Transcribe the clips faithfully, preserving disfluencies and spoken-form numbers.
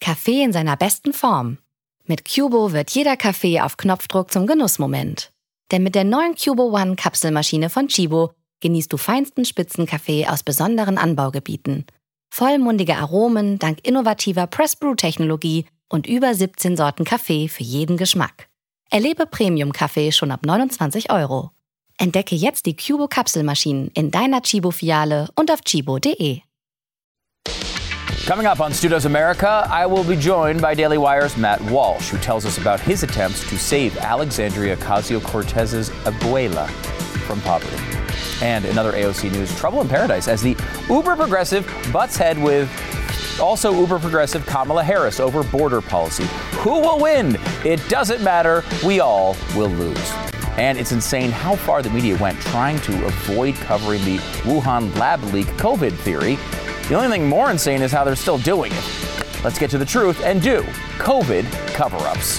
Kaffee in seiner besten Form. Mit Cubo wird jeder Kaffee auf Knopfdruck zum Genussmoment. Denn mit der neuen Cubo One Kapselmaschine von Chibo genießt du feinsten Spitzenkaffee aus besonderen Anbaugebieten. Vollmundige Aromen dank innovativer Press-Brew-Technologie und über siebzehn Sorten Kaffee für jeden Geschmack. Erlebe Premium-Kaffee schon ab neunundzwanzig Euro. Entdecke jetzt die Cubo Kapselmaschinen in deiner Chibo-Filiale und auf chibo punkt de. Coming up on Stu Does America, I will be joined by Daily Wire's Matt Walsh, who tells us about his attempts to save Alexandria Ocasio-Cortez's abuela from poverty. And another A O C News trouble in paradise as the uber-progressive butts head with also uber-progressive Kamala Harris over border policy. Who will win? It doesn't matter. We all will lose. And it's insane how far the media went trying to avoid covering the Wuhan lab leak COVID theory. The only thing more insane is how they're still doing it. Let's get to the truth and do COVID cover-ups.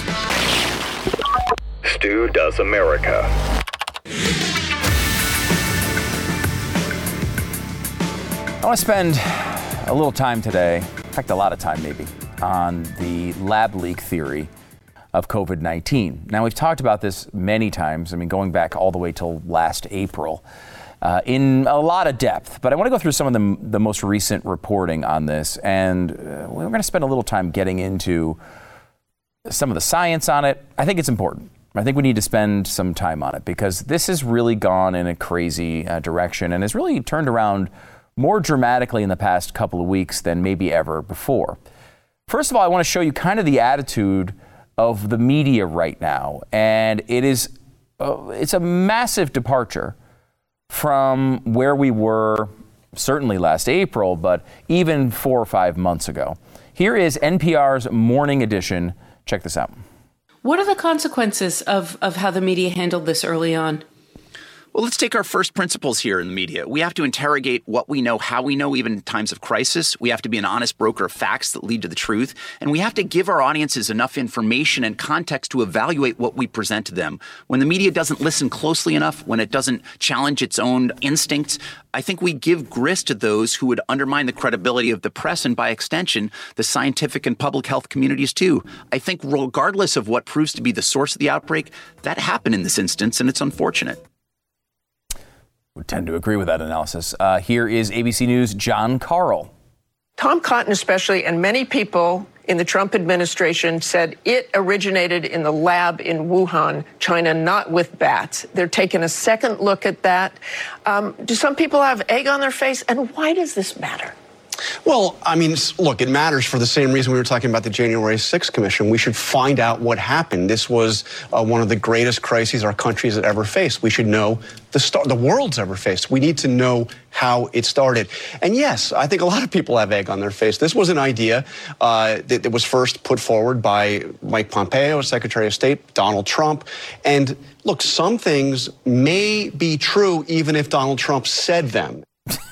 Stu Does America. I want to spend a little time today, in fact, a lot of time maybe, on the lab leak theory of COVID nineteen. Now, we've talked about this many times, I mean, going back all the way till last April. Uh, in a lot of depth, but I want to go through some of the, the most recent reporting on this, and uh, we're going to spend a little time getting into some of the science on it. I think it's important. I think we need to spend some time on it because this has really gone in a crazy uh, direction and has really turned around more dramatically in the past couple of weeks than maybe ever before. First of all, I want to show you kind of the attitude of the media right now, and it is uh, it's a massive departure from where we were certainly last April, but even four or five months ago. Here is N P R's Morning Edition. Check this out. What are the consequences of, of how the media handled this early on? Well, let's take our first principles here in the media. We have to interrogate what we know, how we know, even in times of crisis. We have to be an honest broker of facts that lead to the truth. And we have to give our audiences enough information and context to evaluate what we present to them. When the media doesn't listen closely enough, when it doesn't challenge its own instincts, I think we give grist to those who would undermine the credibility of the press and, by extension, the scientific and public health communities, too. I think regardless of what proves to be the source of the outbreak, that happened in this instance, and it's unfortunate. Would tend to agree with that analysis. Uh, here is A B C News' John Carl. Tom Cotton especially, and many people in the Trump administration said it originated in the lab in Wuhan, China, not with bats. They're taking a second look at that. Um, do some people have egg on their face? And why does this matter? Well, I mean, look, it matters for the same reason we were talking about the January sixth Commission. We should find out what happened. This was uh, one of the greatest crises our country has ever faced. We should know the start, the world's ever faced. We need to know how it started. And yes, I think a lot of people have egg on their face. This was an idea uh, that, that was first put forward by Mike Pompeo, Secretary of State, Donald Trump. And look, some things may be true even if Donald Trump said them.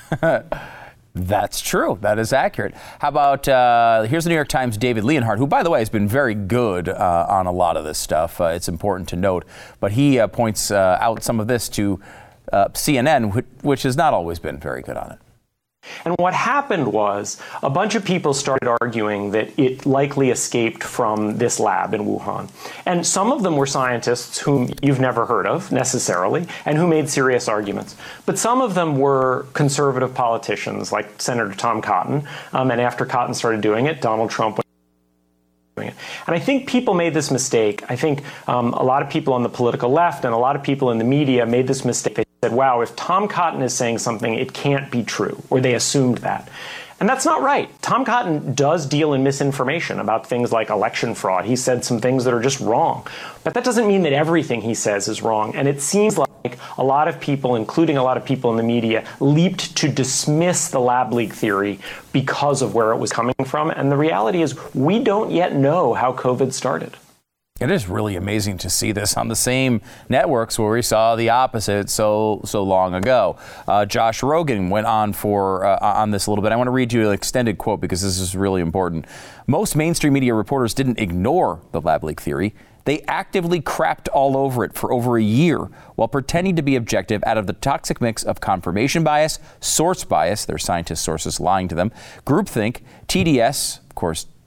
That's true. That is accurate. How about, uh, here's the New York Times' David Leonhardt, who, by the way, has been very good uh, on a lot of this stuff. Uh, it's important to note. But he uh, points uh, out some of this to uh, C N N, which, which has not always been very good on it. And what happened was a bunch of people started arguing that it likely escaped from this lab in Wuhan. And some of them were scientists whom you've never heard of necessarily and who made serious arguments. But some of them were conservative politicians like Senator Tom Cotton. Um, and after Cotton started doing it, Donald Trump went doing it. And I think people made this mistake. I think um, a lot of people on the political left and a lot of people in the media made this mistake. They said, wow, if Tom Cotton is saying something, it can't be true, or they assumed that. And that's not right. Tom Cotton does deal in misinformation about things like election fraud. He said some things that are just wrong. But that doesn't mean that everything he says is wrong. And it seems like a lot of people, including a lot of people in the media, leaped to dismiss the lab leak theory because of where it was coming from. And the reality is we don't yet know how COVID started. It is really amazing to see this on the same networks where we saw the opposite so so long ago. Uh, Josh Rogin went on for uh, on this a little bit. I want to read you an extended quote because this is really important. Most mainstream media reporters didn't ignore the lab leak theory. They actively crapped all over it for over a year while pretending to be objective out of the toxic mix of confirmation bias, source bias, their scientist sources lying to them, groupthink, T D S, of course,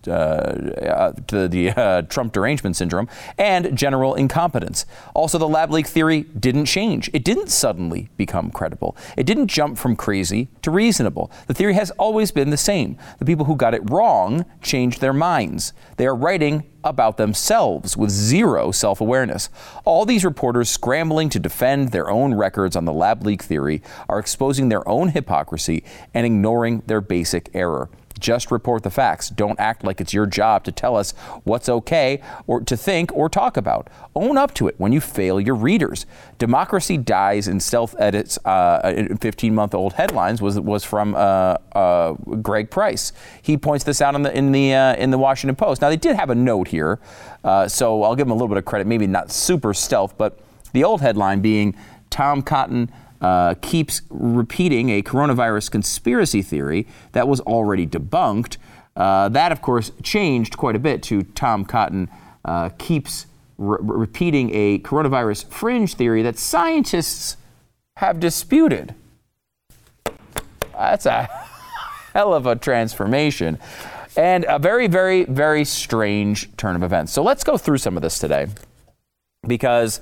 uh, uh, to the uh, Trump derangement syndrome, and general incompetence. Also, the lab leak theory didn't change. It didn't suddenly become credible. It didn't jump from crazy to reasonable. The theory has always been the same. The people who got it wrong changed their minds. They are writing about themselves with zero self-awareness. All these reporters scrambling to defend their own records on the lab leak theory are exposing their own hypocrisy and ignoring their basic error. Just report the facts. Don't act like it's your job to tell us what's okay or to think or talk about. Own up to it when you fail your readers. Democracy dies in stealth edits. Uh, fifteen-month-old headlines was was from uh, uh, Greg Price. He points this out in the in the uh, in the Washington Post. Now they did have a note here, uh, so I'll give them a little bit of credit. Maybe not super stealth, but the old headline being Tom Cotton Uh, keeps repeating a coronavirus conspiracy theory that was already debunked. Uh, that, of course, changed quite a bit to Tom Cotton uh, keeps re- repeating a coronavirus fringe theory that scientists have disputed. That's a hell of a transformation and a very, very, very strange turn of events. So let's go through some of this today, because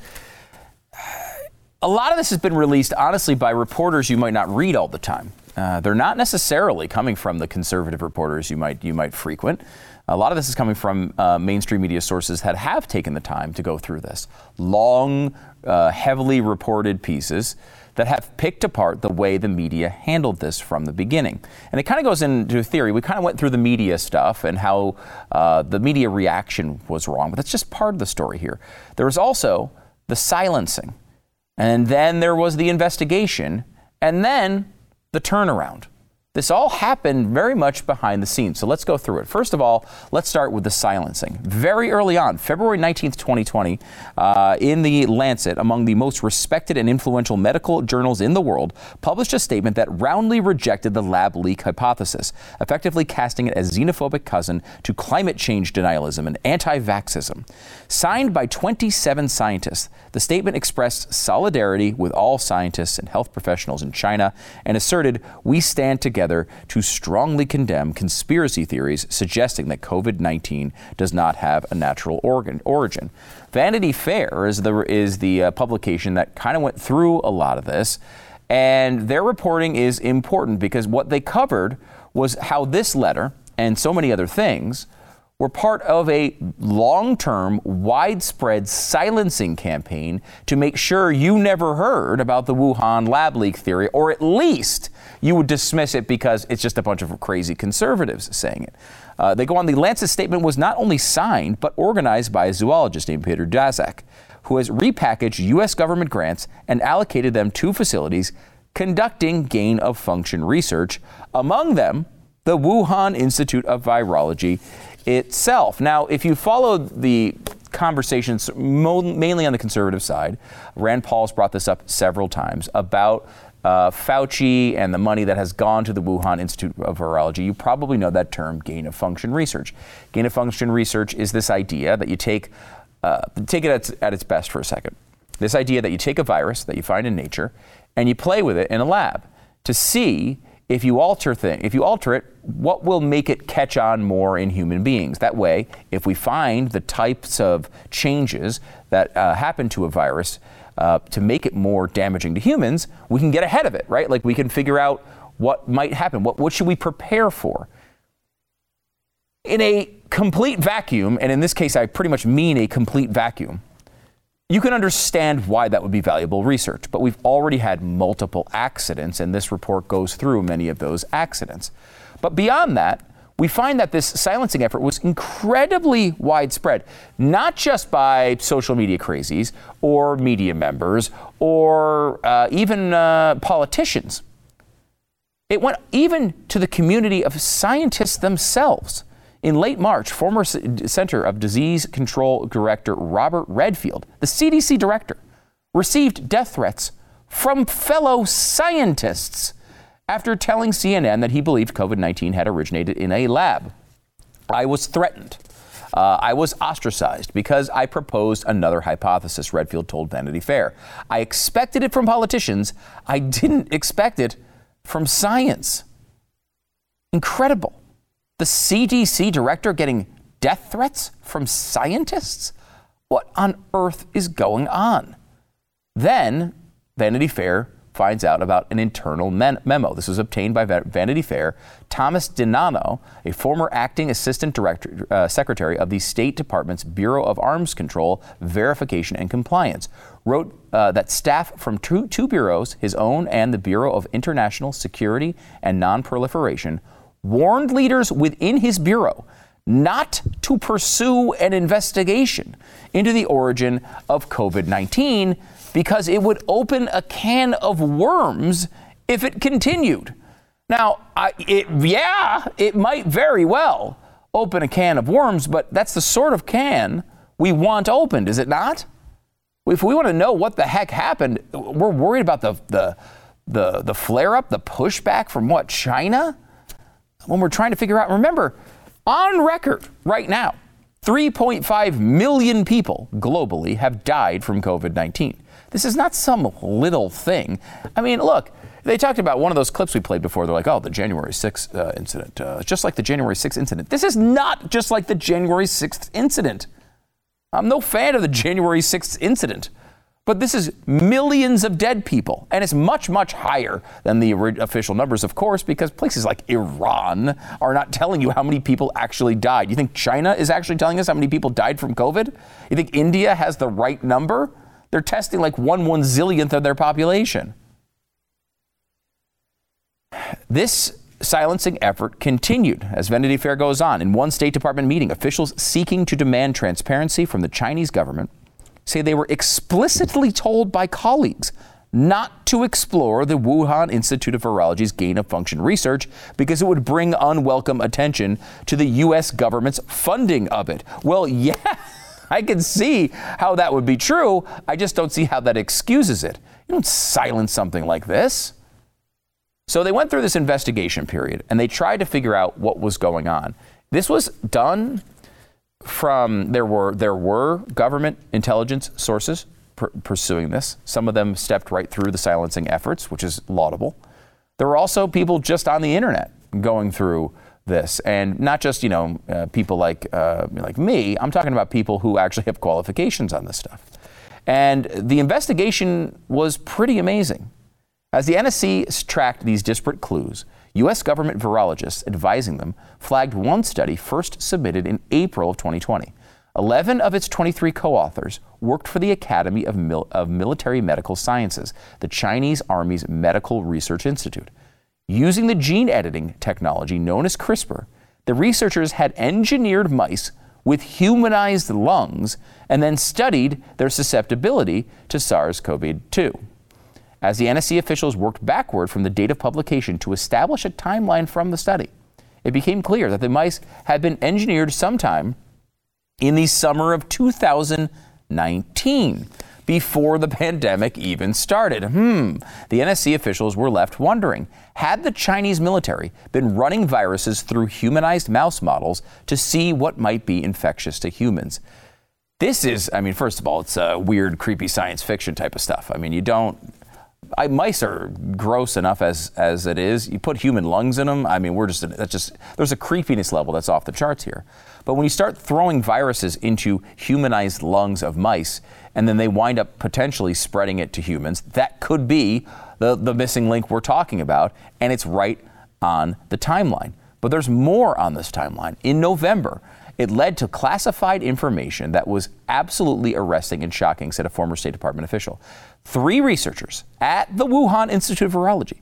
a lot of this has been released, honestly, by reporters you might not read all the time. Uh, they're not necessarily coming from the conservative reporters you might you might frequent. A lot of this is coming from uh, mainstream media sources that have taken the time to go through this. Long, uh, heavily reported pieces that have picked apart the way the media handled this from the beginning. And it kind of goes into theory. We kind of went through the media stuff and how uh, the media reaction was wrong, but that's just part of the story here. There was also the silencing. And then there was the investigation, and then the turnaround. This all happened very much behind the scenes. So let's go through it. First of all, let's start with the silencing. Very early on, February nineteenth, twenty twenty, uh, in the Lancet, among the most respected and influential medical journals in the world, published a statement that roundly rejected the lab leak hypothesis, effectively casting it as xenophobic cousin to climate change denialism and anti-vaxxism. Signed by twenty-seven scientists, the statement expressed solidarity with all scientists and health professionals in China and asserted, "We stand together to strongly condemn conspiracy theories suggesting that COVID nineteen does not have a natural organ, origin." Vanity Fair is the is the uh, publication that kind of went through a lot of this, and their reporting is important because what they covered was how this letter and so many other things were part of a long-term, widespread silencing campaign to make sure you never heard about the Wuhan lab leak theory, or at least you would dismiss it because it's just a bunch of crazy conservatives saying it. Uh, they go on, the Lancet statement was not only signed, but organized by a zoologist named Peter Daszak, who has repackaged U S government grants and allocated them to facilities conducting gain-of-function research, among them the Wuhan Institute of Virology itself. Now, if you followed the conversations mo- mainly on the conservative side, Rand Paul's brought this up several times about uh, Fauci and the money that has gone to the Wuhan Institute of Virology. You probably know that term, gain-of-function research. Gain-of-function research is this idea that you take, uh, take it at, at its best for a second. This idea that you take a virus that you find in nature and you play with it in a lab to see if you alter thing, if you alter it, what will make it catch on more in human beings? That way, if we find the types of changes that uh, happen to a virus uh, to make it more damaging to humans, we can get ahead of it, right? Like we can figure out what might happen. What, what should we prepare for? In a complete vacuum, and in this case, I pretty much mean a complete vacuum, you can understand why that would be valuable research, but we've already had multiple accidents, and this report goes through many of those accidents. But beyond that, we find that this silencing effort was incredibly widespread, not just by social media crazies or media members or uh, even uh, politicians. It went even to the community of scientists themselves. In late March, former Center of Disease Control Director Robert Redfield, the C D C director, received death threats from fellow scientists after telling C N N that he believed COVID nineteen had originated in a lab. "I was threatened. Uh, I was ostracized because I proposed another hypothesis," Redfield told Vanity Fair. "I expected it from politicians. I didn't expect it from science." Incredible. The C D C director getting death threats from scientists? What on earth is going on? Then Vanity Fair finds out about an internal men- memo. This was obtained by Va- Vanity Fair. Thomas DiNanno, a former acting assistant director, uh, secretary of the State Department's Bureau of Arms Control, Verification and Compliance, wrote uh, that staff from two, two bureaus, his own and the Bureau of International Security and Non-Proliferation, warned leaders within his bureau not to pursue an investigation into the origin of COVID nineteen because it would open a can of worms if it continued. Now, I, it, yeah, it might very well open a can of worms, but that's the sort of can we want opened, is it not? If we want to know what the heck happened, we're worried about the the the, the flare-up, the pushback from what, China? When we're trying to figure out, remember, on record right now, three point five million people globally have died from COVID nineteen. This is not some little thing. I mean, look, they talked about one of those clips we played before. They're like, oh, the January sixth uh, incident, uh, just like the January sixth incident. This is not just like the January sixth incident. I'm no fan of the January sixth incident. But this is millions of dead people, and it's much, much higher than the official numbers, of course, because places like Iran are not telling you how many people actually died. You think China is actually telling us how many people died from COVID? You think India has the right number? They're testing like one one zillionth of their population. This silencing effort continued as Vanity Fair goes on. In one State Department meeting, officials seeking to demand transparency from the Chinese government say they were explicitly told by colleagues not to explore the Wuhan Institute of Virology's gain-of-function research because it would bring unwelcome attention to the U S government's funding of it. Well, yeah, I can see how that would be true. I just don't see how that excuses it. You don't silence something like this. So they went through this investigation period, and they tried to figure out what was going on. This was done from, there were there were government intelligence sources pr- pursuing this. Some of them stepped right through the silencing efforts, which is laudable. There were also people just on the internet going through this, and not just, you know, uh, people like uh, like me. I'm talking about people who actually have qualifications on this stuff. And the investigation was pretty amazing. As the N S C tracked these disparate clues, U S government virologists advising them flagged one study first submitted in April of twenty twenty. eleven of its twenty-three co-authors worked for the Academy of, Mil- of Military Medical Sciences, the Chinese Army's Medical Research Institute. Using the gene editing technology known as CRISPR, the researchers had engineered mice with humanized lungs and then studied their susceptibility to SARS-C o V two. As the N S C officials worked backward from the date of publication to establish a timeline from the study, it became clear that the mice had been engineered sometime in the summer of two thousand nineteen, before the pandemic even started. Hmm. The N S C officials were left wondering, had the Chinese military been running viruses through humanized mouse models to see what might be infectious to humans? This is, I mean, first of all, it's a weird, creepy science fiction type of stuff. I mean, you don't... I, mice are gross enough as as it is. You put human lungs in them. I mean, we're just that's just there's a creepiness level that's off the charts here. But when you start throwing viruses into humanized lungs of mice, and then they wind up potentially spreading it to humans, that could be the the missing link we're talking about, and it's right on the timeline. But there's more on this timeline. In November, it led to classified information that was absolutely arresting and shocking, said a former State Department official. Three researchers at the Wuhan Institute of Virology,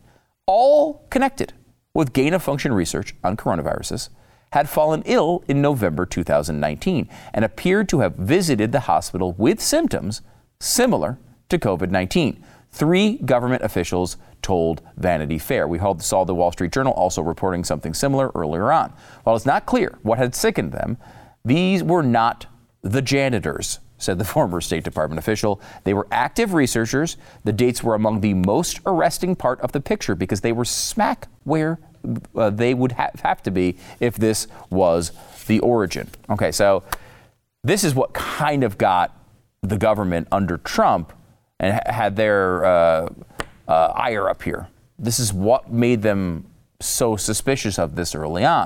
all connected with gain-of-function research on coronaviruses, had fallen ill in November two thousand nineteen and appeared to have visited the hospital with symptoms similar to COVID nineteen. Three government officials told Vanity Fair. We saw the Wall Street Journal also reporting something similar earlier on. While it's not clear what had sickened them, these were not the janitors, said the former State Department official. They were active researchers. The dates were among the most arresting part of the picture because they were smack where uh, they would ha- have to be if this was the origin. Okay, so this is what kind of got the government under Trump and ha- had their uh, uh, ire up here. This is what made them so suspicious of this early on,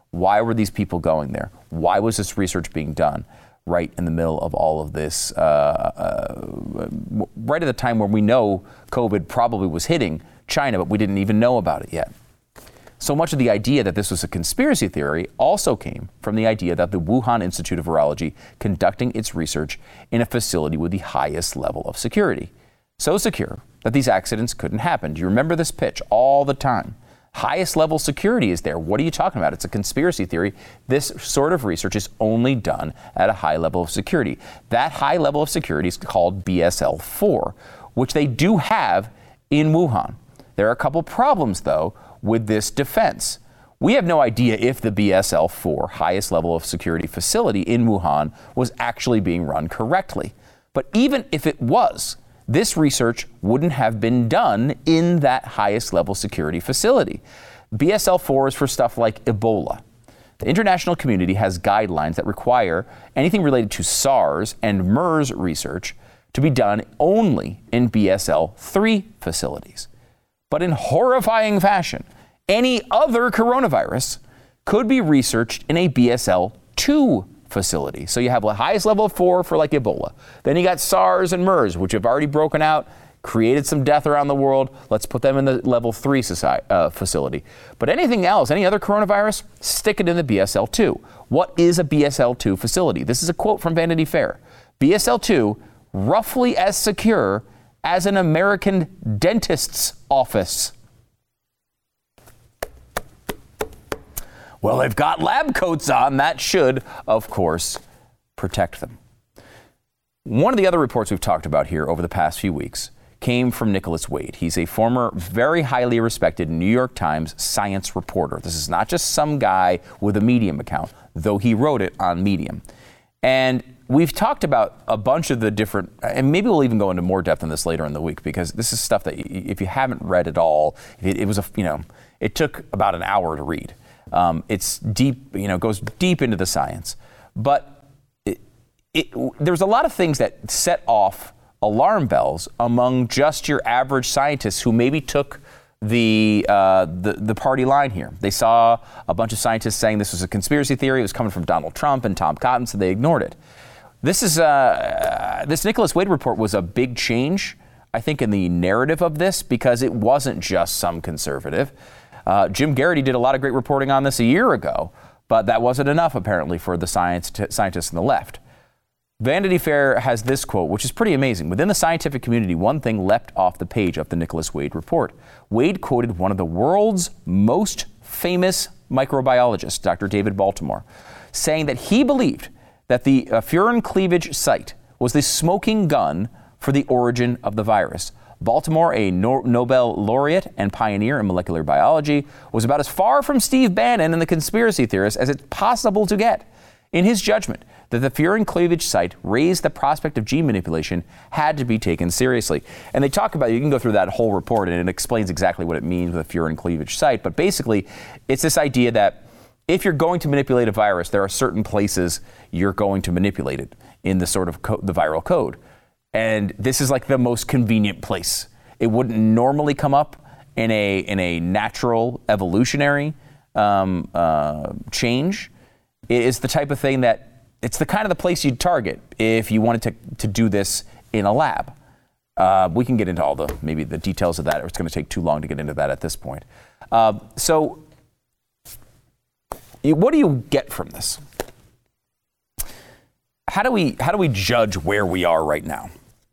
Why were these people going there? Why was this research being done right in the middle of all of this, uh, uh, right at the time where we know COVID probably was hitting China, but we didn't even know about it yet? So much of the idea that this was a conspiracy theory also came from the idea that the Wuhan Institute of Virology conducting its research in a facility with the highest level of security. So secure that these accidents couldn't happen. Do you remember this pitch all the time? Highest level security is there. What are you talking about? It's a conspiracy theory. This sort of research is only done at a high level of security. That high level of security is called B S L four, which they do have in Wuhan. There are a couple problems, though, with this defense. We have no idea if the B S L four, highest level of security facility in Wuhan, was actually being run correctly. But even if it was, this research wouldn't have been done in that highest level security facility. B S L four is for stuff like Ebola. The international community has guidelines that require anything related to SARS and MERS research to be done only in B S L three facilities. But in horrifying fashion, any other coronavirus could be researched in a B S L two facility. So you have the highest level of four for like Ebola. Then you got SARS and MERS, which have already broken out, created some death around the world. Let's put them in the level three society, uh, facility. But anything else, any other coronavirus, stick it in the B S L two. What is a B S L two facility? This is a quote from Vanity Fair. B S L two, roughly as secure as an American dentist's office. Well, they've got lab coats on. That should, of course, protect them. One of the other reports we've talked about here over the past few weeks came from Nicholas Wade. He's a former, very highly respected New York Times science reporter. This is not just some guy with a Medium account, though he wrote it on Medium. And we've talked about a bunch of the different, and maybe we'll even go into more depth on this later in the week, because this is stuff that if you haven't read it all, it, it was a, you know, it took about an hour to read. Um, it's deep, you know, goes deep into the science. But it, it, there's a lot of things that set off alarm bells among just your average scientists who maybe took the, uh, the the party line here. They saw a bunch of scientists saying this was a conspiracy theory. It was coming from Donald Trump and Tom Cotton, so they ignored it. This is uh, this Nicholas Wade report was a big change, I think, in the narrative of this, because it wasn't just some conservative. Uh, Jim Garrity did a lot of great reporting on this a year ago, but that wasn't enough, apparently, for the science t- scientists on the left. Vanity Fair has this quote, which is pretty amazing. Within the scientific community, one thing leapt off the page of the Nicholas Wade report. Wade quoted one of the world's most famous microbiologists, Doctor David Baltimore, saying that he believed that the uh, furin cleavage site was the smoking gun for the origin of the virus. Baltimore, a no- Nobel laureate and pioneer in molecular biology, was about as far from Steve Bannon and the conspiracy theorists as it's possible to get. In his judgment, that the furin cleavage site raised the prospect of gene manipulation had to be taken seriously. And they talk about, you can go through that whole report and it explains exactly what it means with a furin cleavage site. But basically, it's this idea that if you're going to manipulate a virus, there are certain places you're going to manipulate it in the sort of co- the viral code. And this is like the most convenient place. It wouldn't normally come up in a in a natural evolutionary um, uh, change. It is the type of thing that it's the kind of the place you'd target if you wanted to, to do this in a lab. Uh, we can get into all the maybe the details of that. It's going to take too long to get into that at this point. Uh, so, what do you get from this? How do we how do we judge where we are right now?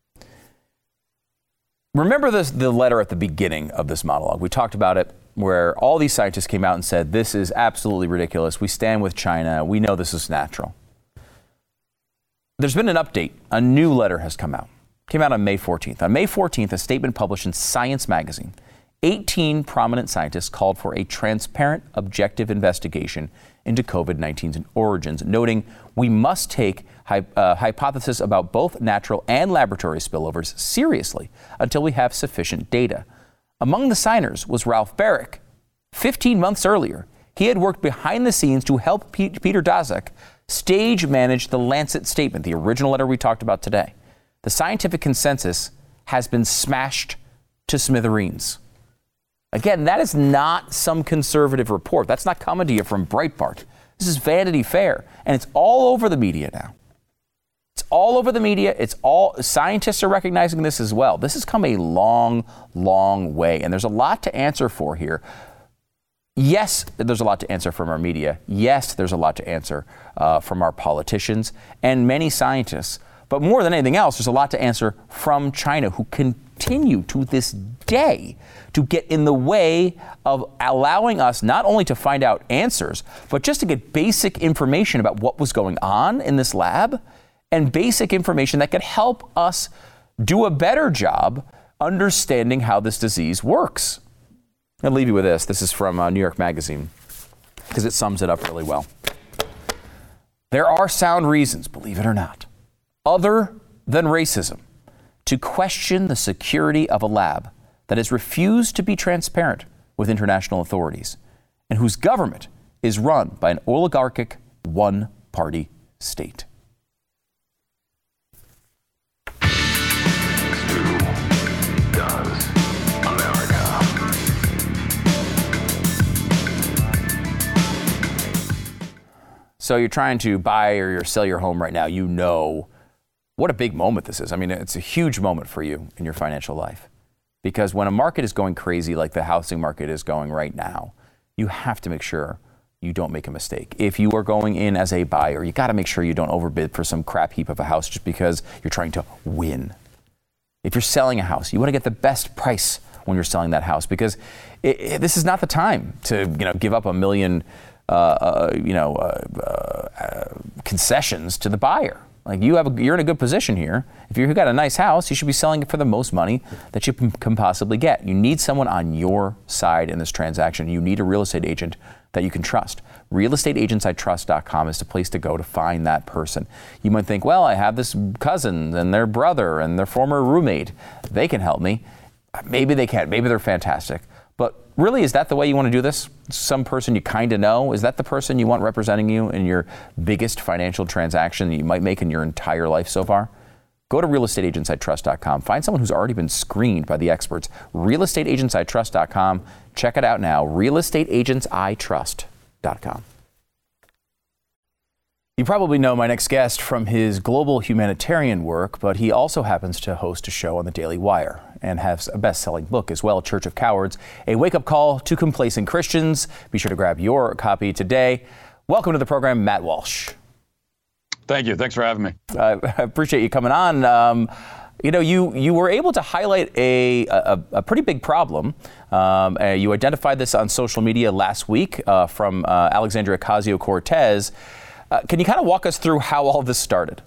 Remember this, the letter at the beginning of this monologue. We talked about it, where all these scientists came out and said, this is absolutely ridiculous. We stand with China. We know this is natural. There's been an update. A new letter has come out. Came out on May fourteenth. On May fourteenth, a statement published in Science magazine. eighteen prominent scientists called for a transparent, objective investigation into COVID nineteen's origins, noting we must take hy- uh, hypotheses about both natural and laboratory spillovers seriously until we have sufficient data. Among the signers was Ralph Baric. Fifteen months earlier, he had worked behind the scenes to help P- Peter Daszak stage manage the Lancet statement, the original letter we talked about today. The scientific consensus has been smashed to smithereens. Again, that is not some conservative report. That's not coming to you from Breitbart. This is Vanity Fair, and it's all over the media now. It's all over the media. It's all, scientists are recognizing this as well. This has come a long, long way, and there's a lot to answer for here. Yes, there's a lot to answer from our media. Yes, there's a lot to answer uh, from our politicians and many scientists. But more than anything else, there's a lot to answer from China, who continue to this day to get in the way of allowing us not only to find out answers, but just to get basic information about what was going on in this lab and basic information that could help us do a better job understanding how this disease works. I'll leave you with this. This is from uh, New York Magazine, because it sums it up really well. There are sound reasons, believe it or not, other than racism, to question the security of a lab that has refused to be transparent with international authorities and whose government is run by an oligarchic one-party state. So you're trying to buy or you're sell your home right now. You know what a big moment this is. I mean, it's a huge moment for you in your financial life, because when a market is going crazy like the housing market is going right now, you have to make sure you don't make a mistake. If you are going in as a buyer, you got to make sure you don't overbid for some crap heap of a house just because you're trying to win. If you're selling a house, you want to get the best price when you're selling that house, because it, it, this is not the time to, you know, give up a million Uh, uh, you know, uh, uh, concessions to the buyer. Like you have, a, you're in a good position here. If you've got a nice house, you should be selling it for the most money that you p- can possibly get. You need someone on your side in this transaction. You need a real estate agent that you can trust. real estate agents I trust dot com is the place to go to find that person. You might think, well, I have this cousin and their brother and their former roommate. They can help me. Maybe they can. Maybe they're fantastic. But really, is that the way you want to do this? Some person you kind of know? Is that the person you want representing you in your biggest financial transaction that you might make in your entire life so far? Go to real estate agents I trust dot com. Find someone who's already been screened by the experts. real estate agents I trust dot com. Check it out now. real estate agents I trust dot com. You probably know my next guest from his global humanitarian work, but he also happens to host a show on the Daily Wire and has a best-selling book as well, Church of Cowards, a wake-up call to complacent Christians. Be sure to grab your copy today. Welcome to the program, Matt Walsh. Thank you. Thanks for having me. Uh, I appreciate you coming on. Um, you know, you you were able to highlight a a, a pretty big problem. Um, uh, you identified this on social media last week uh, from uh, Alexandria Ocasio-Cortez. Uh, can you kind of walk us through how all this started?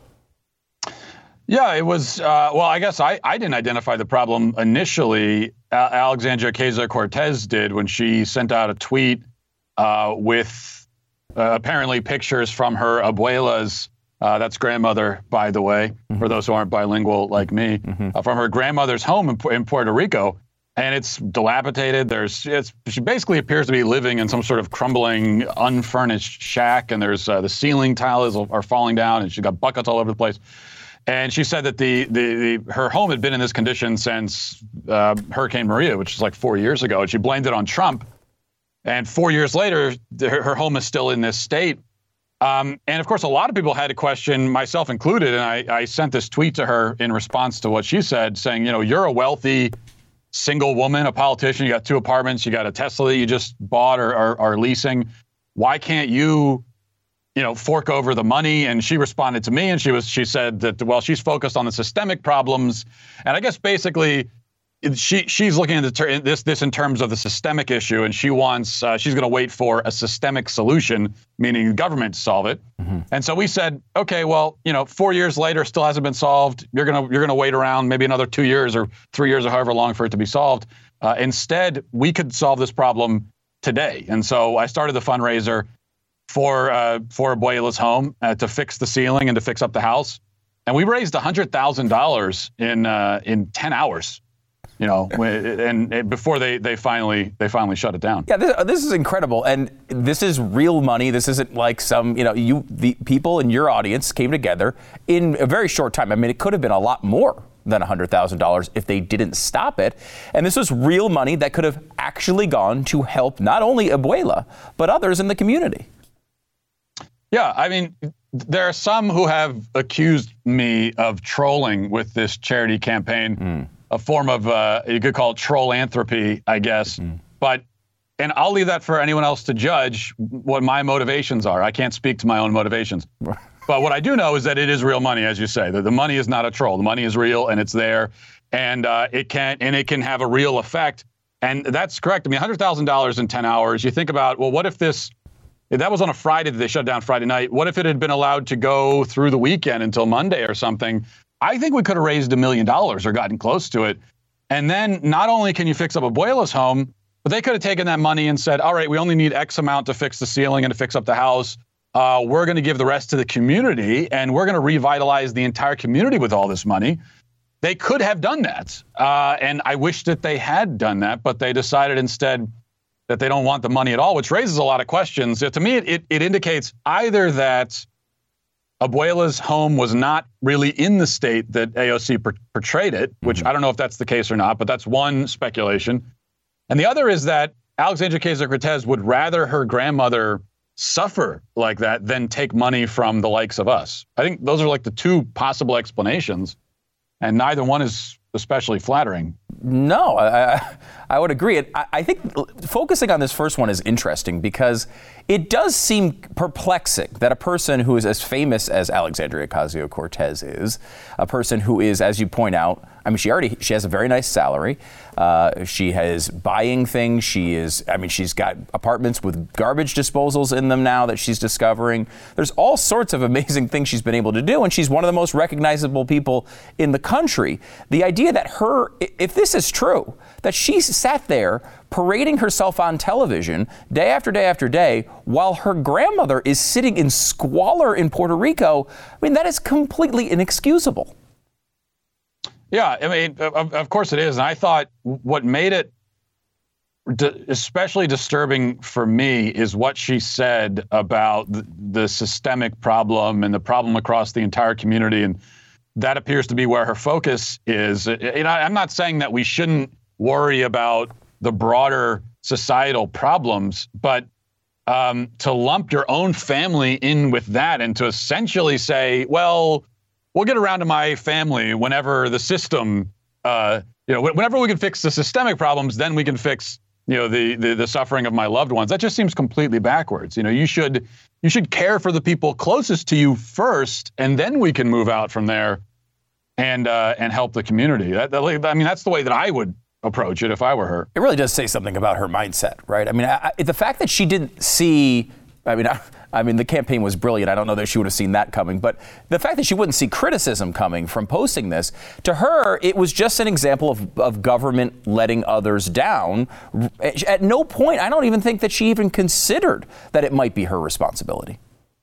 Yeah, it was, uh, well, I guess I, I didn't identify the problem initially. Uh, Alexandria Ocasio-Cortez did when she sent out a tweet uh, with uh, apparently pictures from her abuela's, uh, that's grandmother, by the way, mm-hmm. for those who aren't bilingual like me, mm-hmm. uh, from her grandmother's home in, in Puerto Rico. And it's dilapidated. There's, it's, she basically appears to be living in some sort of crumbling, unfurnished shack. And there's uh, the ceiling tiles are falling down, and she's got buckets all over the place. And she said that the, the, the her home had been in this condition since uh, Hurricane Maria, which was like four years ago. And she blamed it on Trump. And four years later, the, her home is still in this state. Um, and of course, a lot of people had to question, myself included. And I, I sent this tweet to her in response to what she said, saying, you know, you're a wealthy single woman, a politician, you got two apartments, you got a Tesla that you just bought or are leasing. Why can't you, you know, fork over the money? And she responded to me, and she was, she said that, well, she's focused on the systemic problems. And I guess basically she she's looking at the ter- this this in terms of the systemic issue, and she wants, uh, she's going to wait for a systemic solution, meaning the government to solve it. Mm-hmm. And so we said, okay, well, you know, four years later, still hasn't been solved. You're gonna you're gonna wait around maybe another two years or three years or however long for it to be solved. Uh, instead, we could solve this problem today. And so I started the fundraiser for uh, for Abuela's home uh, to fix the ceiling and to fix up the house, and we raised one hundred thousand dollars in uh, in ten hours. You know, and before they, they finally they finally shut it down. Yeah, this, this is incredible, and this is real money. This isn't like some, you know, you the people in your audience came together in a very short time. I mean, it could have been a lot more than one hundred thousand dollars if they didn't stop it. And this was real money that could have actually gone to help not only Abuela, but others in the community. Yeah, I mean, there are some who have accused me of trolling with this charity campaign, mm. a form of, uh, you could call it trollanthropy, I guess. Mm. But, and I'll leave that for anyone else to judge what my motivations are. I can't speak to my own motivations. But what I do know is that it is real money, as you say. The, the money is not a troll. The money is real, and it's there, and uh, it can and it can have a real effect. And that's correct. I mean, one hundred thousand dollars in ten hours. You think about, well, what if this? If that was on a Friday that they shut down Friday night. What if it had been allowed to go through the weekend until Monday or something? I think we could have raised a million dollars or gotten close to it. And then not only can you fix up Abuela's home, but they could have taken that money and said, all right, we only need X amount to fix the ceiling and to fix up the house. Uh, we're going to give the rest to the community, and we're going to revitalize the entire community with all this money. They could have done that, uh, and I wish that they had done that, but they decided instead that they don't want the money at all, which raises a lot of questions. To me, it, it, it indicates either that Abuela's home was not really in the state that A O C per- portrayed it, which mm-hmm. I don't know if that's the case or not, but that's one speculation. And the other is that Alexandria Ocasio-Cortez would rather her grandmother suffer like that than take money from the likes of us. I think those are like the two possible explanations, and neither one is especially flattering. No, I, I would agree. I, I think focusing on this first one is interesting because it does seem perplexing that a person who is as famous as Alexandria Ocasio-Cortez is, a person who is, as you point out, I mean, she already, she has a very nice salary. Uh, she is buying things. She is, I mean, she's got apartments with garbage disposals in them now that she's discovering. There's all sorts of amazing things she's been able to do, and she's one of the most recognizable people in the country. The idea that her, if this is true, that she sat there parading herself on television day after day after day while her grandmother is sitting in squalor in Puerto Rico, I mean, that is completely inexcusable. Yeah, I mean, of, of course it is. And I thought what made it d- especially disturbing for me is what she said about the, the systemic problem and the problem across the entire community. And that appears to be where her focus is. You know, I'm not saying that we shouldn't worry about the broader societal problems, but um, to lump your own family in with that and to essentially say, well, we'll get around to my family whenever the system, uh, you know, whenever we can fix the systemic problems, then we can fix, you know, the, the the suffering of my loved ones. That just seems completely backwards. You know, you should you should care for the people closest to you first, and then we can move out from there and uh, and help the community. That, that, I mean, that's the way that I would approach it if I were her. It really does say something about her mindset, right? I mean, I, I, the fact that she didn't see, I mean, I, I mean, the campaign was brilliant. I don't know that she would have seen that coming, but the fact that she wouldn't see criticism coming from posting this, to her, it was just an example of, of government letting others down. At no point, I don't even think that she even considered that it might be her responsibility.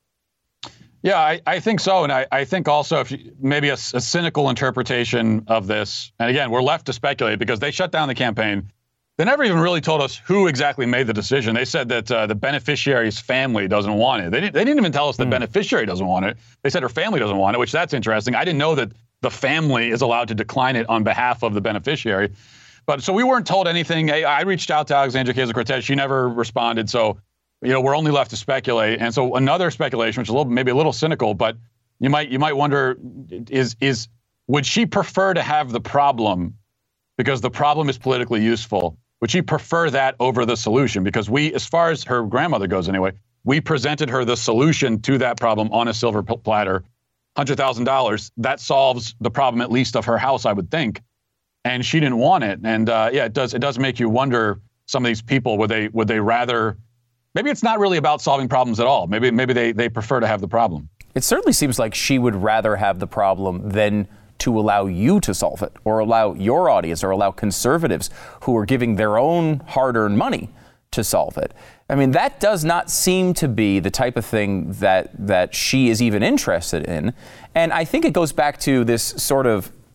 Yeah, I, I think so. And I, I think also if you, maybe a, a cynical interpretation of this, and again, we're left to speculate because they shut down the campaign. They never even really told us who exactly made the decision. They said that uh, the beneficiary's family doesn't want it. They, didn't, they didn't even tell us the mm. beneficiary doesn't want it. They said her family doesn't want it, which that's interesting. I didn't know that the family is allowed to decline it on behalf of the beneficiary. But so we weren't told anything. I, I reached out to Alexandria Ocasio-Cortez. She never responded. So, you know, we're only left to speculate. And so another speculation, which is a little, maybe a little cynical, but you might you might wonder, is is would she prefer to have the problem because the problem is politically useful? Would she prefer that over the solution? Because we, as far as her grandmother goes anyway, we presented her the solution to that problem on a silver platter, one hundred thousand dollars. That solves the problem, at least of her house, I would think. And she didn't want it. And uh, yeah, it does it does make you wonder, some of these people, would they would they rather, maybe it's not really about solving problems at all. Maybe maybe they, they prefer to have the problem. It certainly seems like she would rather have the problem than to allow you to solve it, or allow your audience, or allow conservatives who are giving their own hard-earned money to solve it. I mean, that does not seem to be the type of thing that that she is even interested in. And I think it goes back to this sort of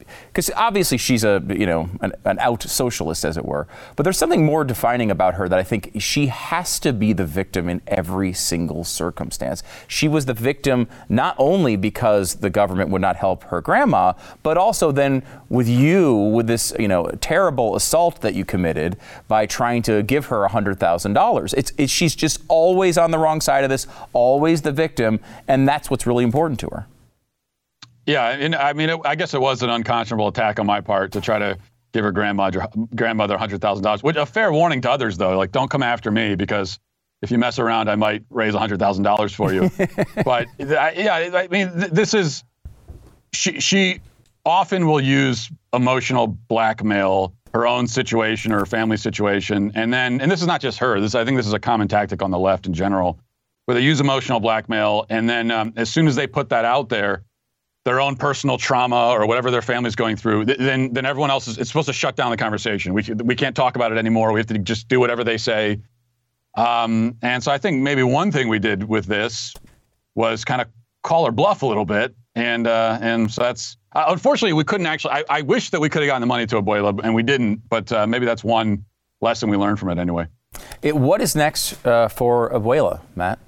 because obviously she's a, you know, an, an out socialist, as it were, but there's something more defining about her that I think she has to be the victim in every single circumstance. She was the victim not only because the government would not help her grandma, but also then with you, with this, you know, terrible assault that you committed by trying to give her one hundred thousand dollars. It's, it's she's just always on the wrong side of this, always the victim, and that's what's really important to her. Yeah, and I mean, it, I guess it was an unconscionable attack on my part to try to give her grandmother grandmother one hundred thousand dollars, which a fair warning to others, though. Like, don't come after me, because if you mess around, I might raise one hundred thousand dollars for you. But, yeah, I mean, this is, she, she often will use emotional blackmail, her own situation or her family situation. And then, and this is not just her, this I think this is a common tactic on the left in general, where they use emotional blackmail. And then um, as soon as they put that out there, their own personal trauma or whatever their family's going through, then then everyone else is it's supposed to shut down the conversation. We we can't talk about it anymore. We have to just do whatever they say. Um, and so I think maybe one thing we did with this was kind of call her bluff a little bit. And uh, and so that's uh, unfortunately we couldn't actually. I, I wish that we could have gotten the money to Abuela, and we didn't. But uh, maybe that's one lesson we learned from it anyway. It, what is next uh, for Abuela, Matt?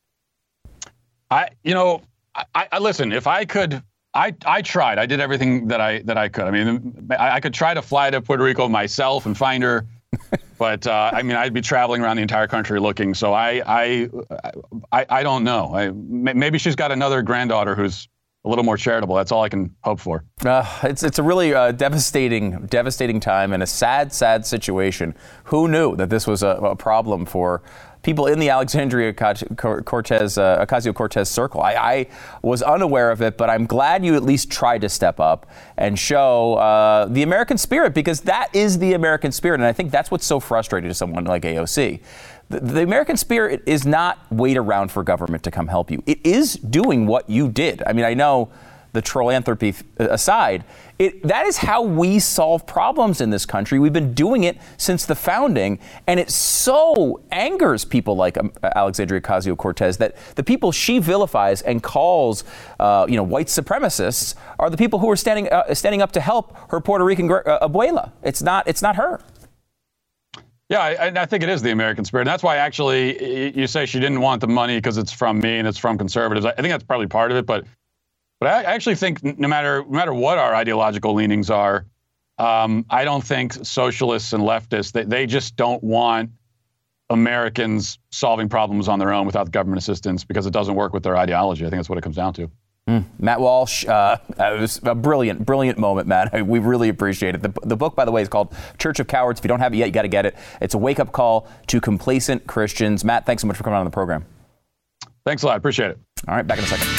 I you know I, I listen if I could. I, I tried. I did everything that I that I could. I mean, I, I could try to fly to Puerto Rico myself and find her, but uh, I mean, I'd be traveling around the entire country looking. So I I I, I don't know. I, maybe she's got another granddaughter who's a little more charitable. That's all I can hope for. Uh, it's it's a really uh, devastating devastating time and a sad sad situation. Who knew that this was a, a problem for people in the Alexandria Cortez, uh, Ocasio-Cortez circle? I, I was unaware of it, but I'm glad you at least tried to step up and show uh, the American spirit, because that is the American spirit. And I think that's what's so frustrating to someone like A O C. The, the American spirit is not wait around for government to come help you. It is doing what you did. I mean, I know the trollanthropy aside, it, that is how we solve problems in this country. We've been doing it since the founding, and it so angers people like um, Alexandria Ocasio-Cortez that the people she vilifies and calls, uh, you know, white supremacists are the people who are standing uh, standing up to help her Puerto Rican uh, abuela. It's not. It's not her. Yeah, I, I think it is the American spirit. And that's why actually you say she didn't want the money because it's from me and it's from conservatives. I think that's probably part of it, but. But I actually think no matter no matter what our ideological leanings are, um, I don't think socialists and leftists, they, they just don't want Americans solving problems on their own without government assistance, because it doesn't work with their ideology. I think that's what it comes down to. Mm. Matt Walsh, uh, it was a brilliant, brilliant moment, Matt. We really appreciate it. The, the book, by the way, is called Church of Cowards. If you don't have it yet, you got to get it. It's a wake-up call to complacent Christians. Matt, thanks so much for coming on the program. Thanks a lot. Appreciate it. All right, back in a second.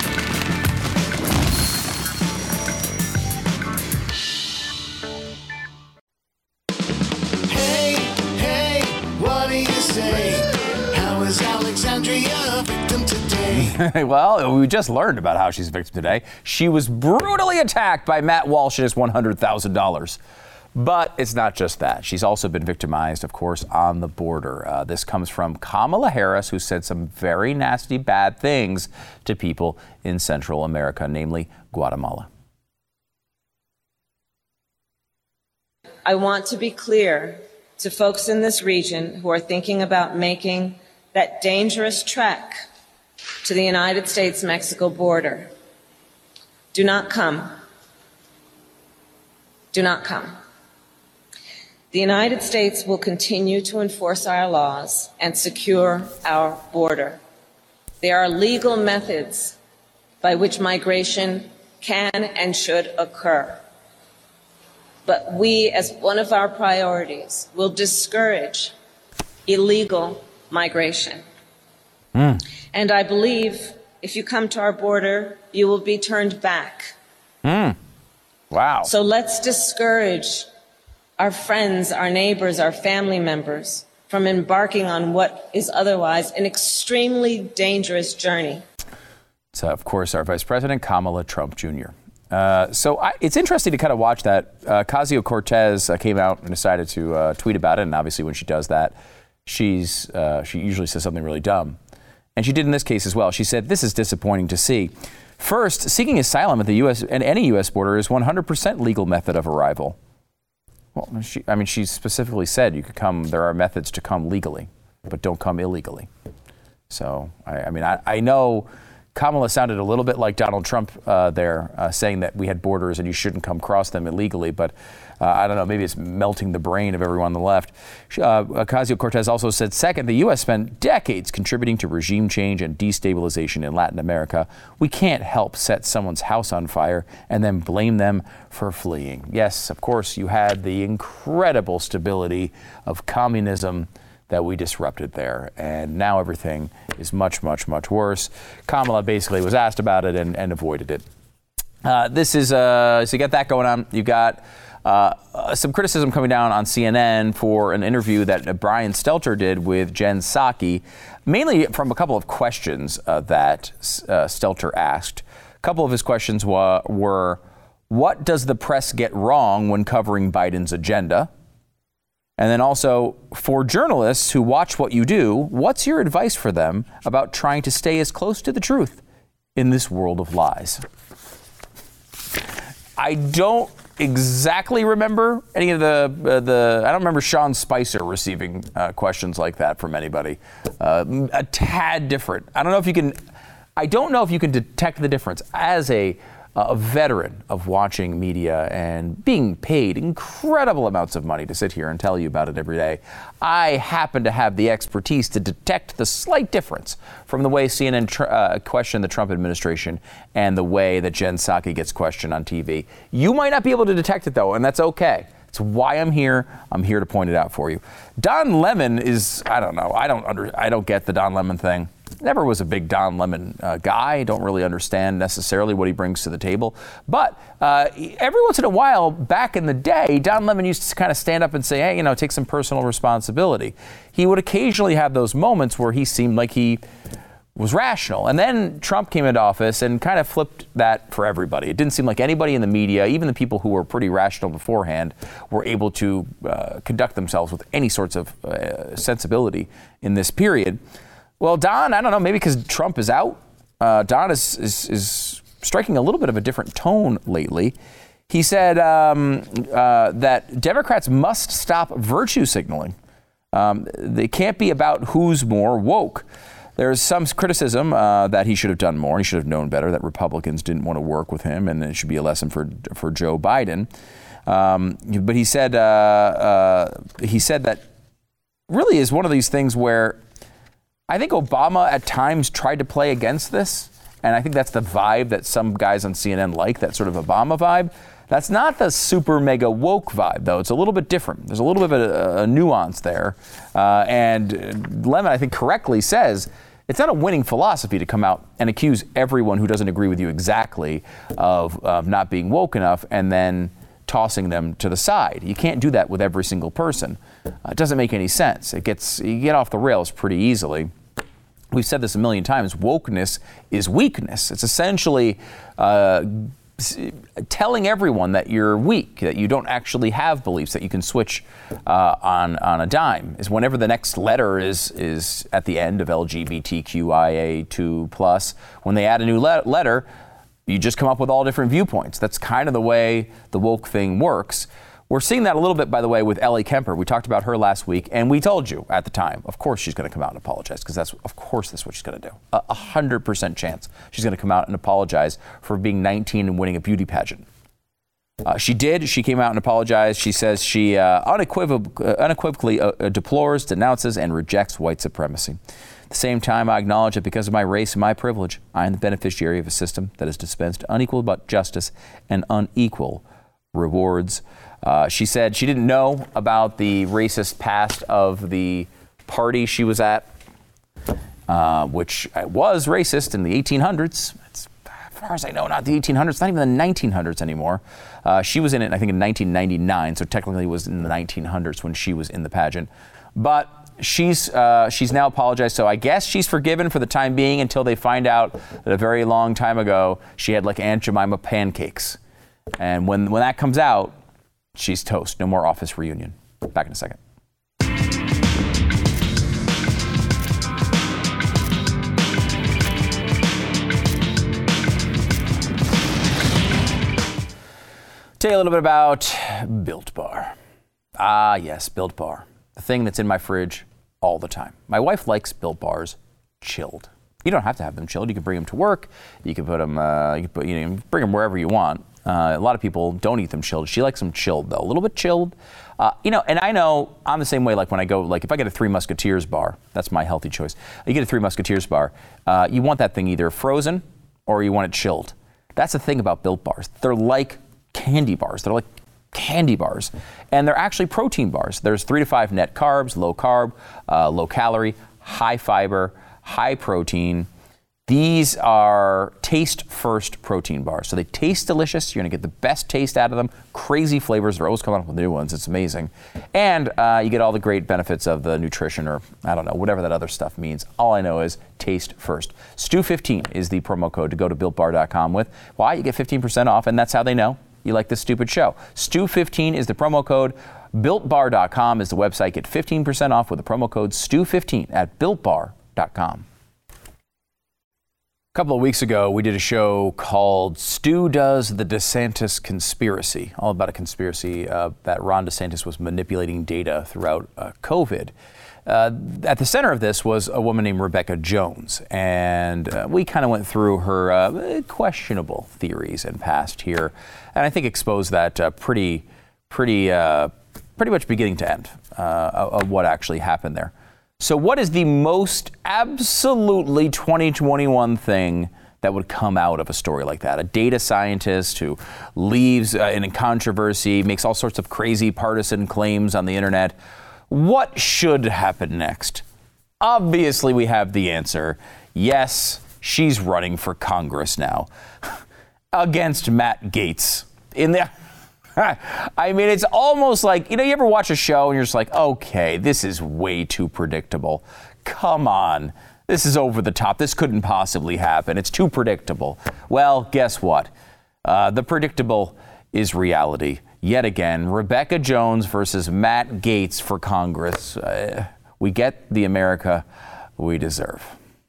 How is Alexandria a victim today? Well, we just learned about how she's a victim today. She was brutally attacked by Matt Walsh and his one hundred thousand dollars. But it's not just that. She's also been victimized, of course, on the border. Uh, this comes from Kamala Harris, who said some very nasty, bad things to people in Central America, namely Guatemala. I want to be clear to folks in this region who are thinking about making that dangerous trek to the United States-Mexico border. Do not come. Do not come. The United States will continue to enforce our laws and secure our border. There are legal methods by which migration can and should occur. But we, as one of our priorities, will discourage illegal migration. Mm. And I believe if you come to our border, you will be turned back. Mm. Wow. So let's discourage our friends, our neighbors, our family members from embarking on what is otherwise an extremely dangerous journey. It's, uh, of course, our Vice President, Kamala Trump Junior Uh, so I, it's interesting to kind of watch that. Uh, Ocasio-Cortez uh, came out and decided to uh, tweet about it, and obviously when she does that, she's uh, she usually says something really dumb. And she did in this case as well. She said, "This is disappointing to see." First, seeking asylum at the U S and any U S border is one hundred percent legal method of arrival. Well, she, I mean, she specifically said you could come, there are methods to come legally, but don't come illegally. So, I, I mean, I, I know Kamala sounded a little bit like Donald Trump uh, there, uh, saying that we had borders and you shouldn't come across them illegally. But uh, I don't know, maybe it's melting the brain of everyone on the left. Uh, Ocasio-Cortez also said, second, the U S spent decades contributing to regime change and destabilization in Latin America. We can't help set someone's house on fire and then blame them for fleeing. Yes, of course, you had the incredible stability of communism that we disrupted there. And now everything is much, much, much worse. Kamala basically was asked about it and, and avoided it. Uh, this is, uh, so you got that going on. You got uh, some criticism coming down on C N N for an interview that Brian Stelter did with Jen Psaki, mainly from a couple of questions uh, that uh, Stelter asked. A couple of his questions wa- were, what does the press get wrong when covering Biden's agenda? And then also, for journalists who watch what you do, what's your advice for them about trying to stay as close to the truth in this world of lies? I don't exactly remember any of the, uh, the I don't remember Sean Spicer receiving uh, questions like that from anybody. Uh, a tad different. I don't know if you can, I don't know if you can detect the difference as a a veteran of watching media and being paid incredible amounts of money to sit here and tell you about it every day. I happen to have the expertise to detect the slight difference from the way C N N tr- uh, questioned the Trump administration and the way that Jen Psaki gets questioned on T V. You might not be able to detect it, though, and that's okay. It's why I'm here. I'm here to point it out for you. Don Lemon is, I don't know, I don't under, I don't get the Don Lemon thing. Never was a big Don Lemon uh, guy. Don't really understand necessarily what he brings to the table. But uh, every once in a while, back in the day, Don Lemon used to kind of stand up and say, hey, you know, take some personal responsibility. He would occasionally have those moments where he seemed like he was rational. And then Trump came into office and kind of flipped that for everybody. It didn't seem like anybody in the media, even the people who were pretty rational beforehand, were able to uh, conduct themselves with any sorts of uh, sensibility in this period. Well, Don, I don't know, maybe because Trump is out, uh, Don is, is is striking a little bit of a different tone lately. He said um, uh, that Democrats must stop virtue signaling. Um, they can't be about who's more woke. There's some criticism uh, that he should have done more. He should have known better that Republicans didn't want to work with him, and it should be a lesson for for Joe Biden. Um, but he said uh, uh, he said that really is one of these things where I think Obama at times tried to play against this, and I think that's the vibe that some guys on C N N like, that sort of Obama vibe. That's not the super mega woke vibe, though. It's a little bit different. There's a little bit of a, a nuance there. Uh, and Lemon, I think, correctly says it's not a winning philosophy to come out and accuse everyone who doesn't agree with you exactly of uh, not being woke enough and then tossing them to the side. You can't do that with every single person. Uh, it doesn't make any sense. It gets you get off the rails pretty easily. We've said this a million times. Wokeness is weakness. It's essentially uh, telling everyone that you're weak, that you don't actually have beliefs, that you can switch uh, on on a dime. Is whenever the next letter is is at the end of L G B T Q I A two plus, when they add a new le- letter, you just come up with all different viewpoints. That's kind of the way the woke thing works. We're seeing that a little bit, by the way, with Ellie Kemper. We talked about her last week, and we told you at the time, of course she's going to come out and apologize, because that's, of course, that's what she's going to do. A one hundred percent chance she's going to come out and apologize for being nineteen and winning a beauty pageant. Uh, she did. She came out and apologized. She says she uh, unequivoc- uh, unequivocally uh, uh, deplores, denounces, and rejects white supremacy. At the same time, I acknowledge that because of my race and my privilege, I am the beneficiary of a system that has dispensed unequal justice and unequal rewards. Uh, she said she didn't know about the racist past of the party she was at, uh, which was racist in the eighteen hundreds. It's, as far as I know, not the eighteen hundreds, not even the nineteen hundreds anymore. Uh, she was in it, I think, in nineteen ninety-nine, so technically it was in the nineteen hundreds when she was in the pageant. But she's uh, she's now apologized, so I guess she's forgiven for the time being until they find out that a very long time ago she had like Aunt Jemima pancakes. And when when that comes out, she's toast. No more office reunion. Back in a second. Tell you a little bit about Built Bar. Ah, yes, Built Bar. The thing that's in my fridge all the time. My wife likes Built Bars chilled. You don't have to have them chilled. You can bring them to work. You can put them, uh, you can put, you know, bring them wherever you want. Uh, a lot of people don't eat them chilled. She likes them chilled, though. A little bit chilled. Uh, you know, and I know I'm the same way. Like when I go, like if I get a Three Musketeers bar, that's my healthy choice. You get a Three Musketeers bar, uh, you want that thing either frozen or you want it chilled. That's the thing about Built Bars. They're like candy bars. They're like candy bars. And they're actually protein bars. There's three to five net carbs, low carb, uh, low calorie, high fiber, high protein. These are taste first protein bars. So they taste delicious. You're gonna get the best taste out of them. Crazy flavors. They're always coming up with new ones. It's amazing. And uh, you get all the great benefits of the nutrition, or I don't know, whatever that other stuff means. All I know is taste first. Stu fifteen is the promo code to go to built bar dot com with. Why? You get fifteen percent off, and that's how they know you like this stupid show. Stu fifteen is the promo code. built bar dot com is the website. Get fifteen percent off with the promo code Stu fifteen at built bar dot com. A couple of weeks ago, we did a show called Stu Does the DeSantis Conspiracy, all about a conspiracy uh, that Ron DeSantis was manipulating data throughout uh, COVID. Uh, at the center of this was a woman named Rebecca Jones, and uh, we kind of went through her uh, questionable theories and past here, and I think exposed that uh, pretty, pretty, uh, pretty much beginning to end uh, of what actually happened there. So what is the most absolutely twenty twenty-one thing that would come out of a story like that? A data scientist who leaves uh, in a controversy, makes all sorts of crazy partisan claims on the internet. What should happen next? Obviously, we have the answer. Yes, she's running for Congress now against Matt Gaetz. In the I mean, it's almost like, you know, you ever watch a show and you're just like, okay, this is way too predictable. Come on. This is over the top. This couldn't possibly happen. It's too predictable. Well, guess what? Uh, the predictable is reality. Yet again, Rebecca Jones versus Matt Gaetz for Congress. Uh, we get the America we deserve.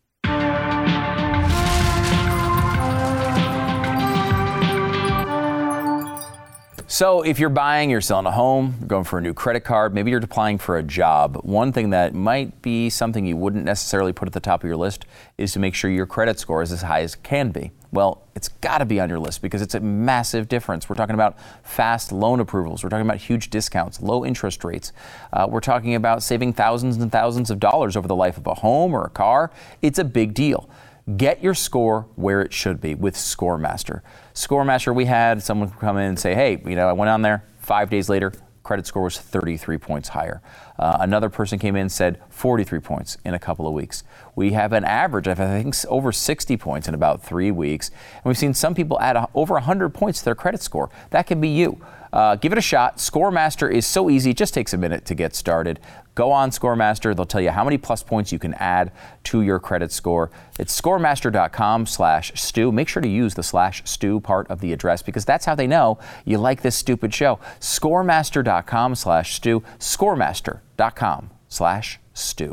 So if you're buying, you're selling a home, you're going for a new credit card, maybe you're applying for a job, one thing that might be something you wouldn't necessarily put at the top of your list is to make sure your credit score is as high as it can be. Well, it's got to be on your list because it's a massive difference. We're talking about fast loan approvals. We're talking about huge discounts, low interest rates. Uh, we're talking about saving thousands and thousands of dollars over the life of a home or a car. It's a big deal. Get your score where it should be with ScoreMaster. ScoreMaster, we had someone come in and say, hey, you know, I went on there, five days later, credit score was thirty-three points higher. Uh, another person came in and said forty-three points in a couple of weeks. We have an average of, I think, over sixty points in about three weeks. And we've seen some people add a, over one hundred points to their credit score. That can be you. Uh, give it a shot. ScoreMaster is so easy. It just takes a minute to get started. Go on ScoreMaster. They'll tell you how many plus points you can add to your credit score. It's scoremaster.com slash stew. Make sure to use the slash stew part of the address because that's how they know you like this stupid show. Scoremaster.com slash stew. Scoremaster.com slash stew.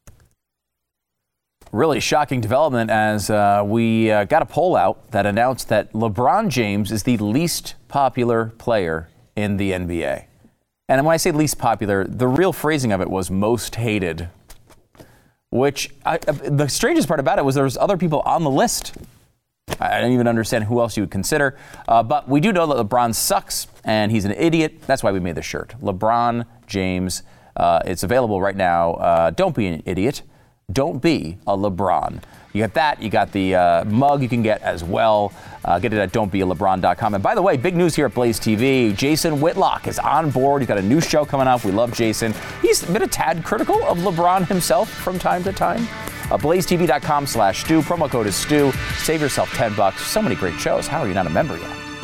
Really shocking development as uh, we uh, got a poll out that announced that LeBron James is the least popular player in the N B A. And when I say least popular, the real phrasing of it was most hated, which I, the strangest part about it was there was other people on the list. I don't even understand who else you would consider. Uh, but we do know that LeBron sucks and he's an idiot. That's why we made the shirt. LeBron James. Uh, it's available right now. Uh, don't be an idiot. Don't be a LeBron. You got that. You got the uh, mug you can get as well. Uh, get it at don't be a lebron dot com. And by the way, big news here at Blaze T V. Jason Whitlock is on board. He's got a new show coming up. We love Jason. He's been a tad critical of LeBron himself from time to time. Uh, blaze T V dot com slash stew. Promo code is stew. Save yourself ten bucks. So many great shows. How are you not a member yet?